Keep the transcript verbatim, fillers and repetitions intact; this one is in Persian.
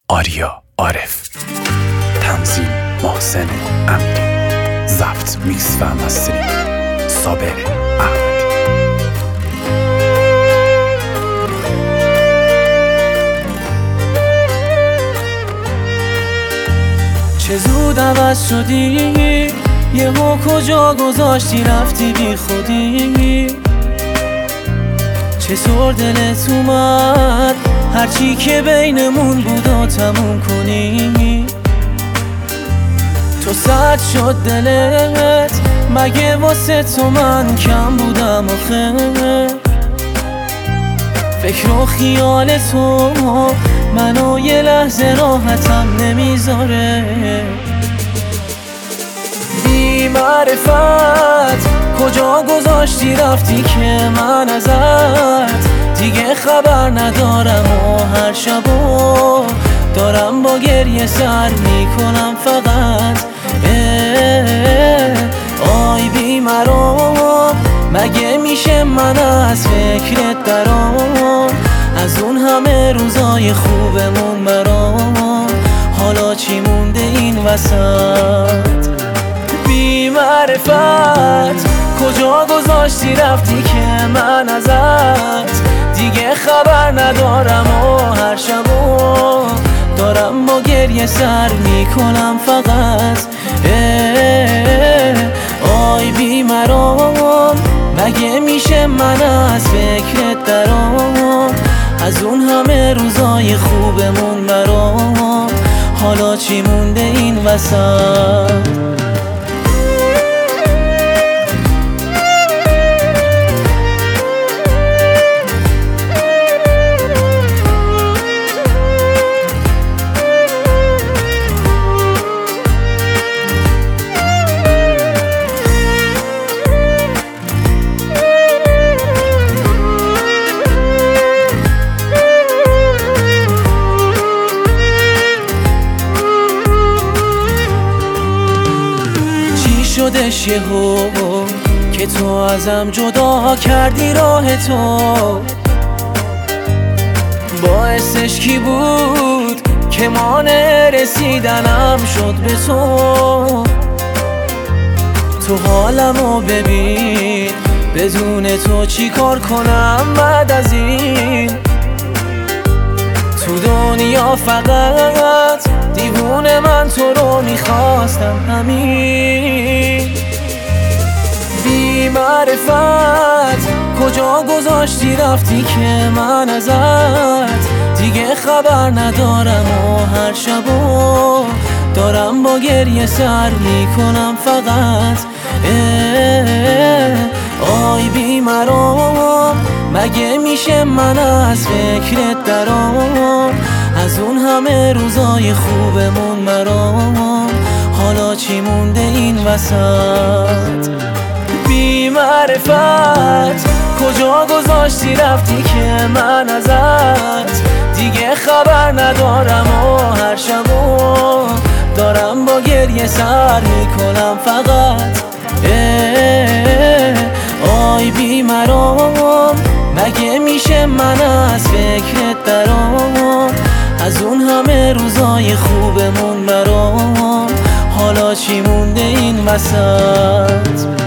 آریا عارف، تنظیم محسن امیری، ضبط میکس و مستری صابر احمدی. چه زود عوض شدی، یهو کجا گذاشتی رفتی بی خودی. چطور دلت اومد هرچی که بینمون بود و تموم کنی. تو سرد شد دلت، مگه واسه تو من کم بودم آخه؟ فکر و خیال تو منو یه لحظه راحتم نمیذاره. بی معرفت کجا گذاشتی رفتی که من ازت دیگه خبر ندارم و هر شبو دارم با گریه سر میکنم فقط. آی بی مرام، مگه میشه من از فکرت درام؟ از اون همه روزای خوبمون برام حالا چی مونده این وسط؟ بی معرفت کجا گذاشتی رفتی که من ازت دیگه خبر ندارم و هر شبو دارم با گریه سر میکنم فقط. آی بی مرام، مگه میشه من از فکرت درام؟ از اون همه روزای خوبمون برام حالا چی مونده این وسط؟ شدش یهو که تو ازم جدا کردی راه تو؟ باعثش کی بود که مانع رسیدنم شد به تو؟ تو حالمو ببین، بدون تو چی کار کنم بعد از این؟ تو دنیا فقط دیوونه من تو رو میخواستم همین. بی معرفت کجا گذاشتی رفتی که من ازت دیگه خبر ندارم و هر شبو دارم با گریه سر میکنم فقط. آی بی مرام، مگه میشه من از فکرت درام؟ از اون همه روزای خوبمون برام حالا چی مونده این وسط؟ بی معرفت کجا گذاشتی رفتی که من ازت دیگه خبر ندارم و هر شبو دارم با گریه سر میکنم فقط. آی بی مرام، مگه میشه من از فکرت درام؟ از اون همه روزای خوبمون برام حالا چی مونده این وسط؟